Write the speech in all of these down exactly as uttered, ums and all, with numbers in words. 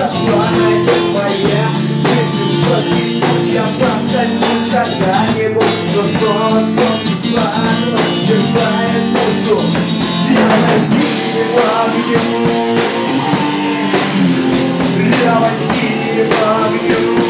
прошла, найдет моя. Если что-нибудь я повторюсь когда-нибудь, но снова солнце пламя терзает душу. Я возьми в огню, я возьми в огню.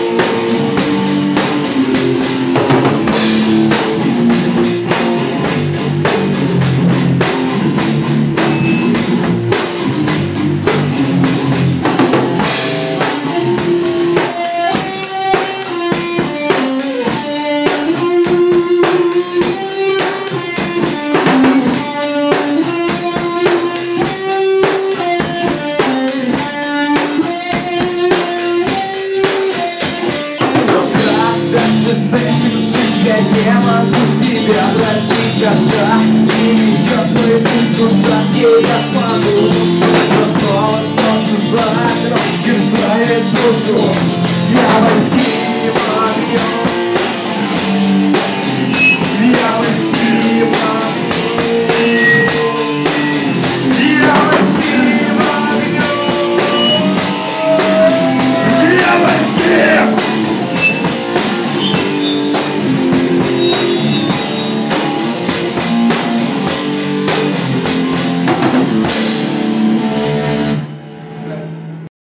С этим жить я не могу себя простить, когда не ведет мой путь туда, где я смогу. Но снова солнце за окном терзает душу. Я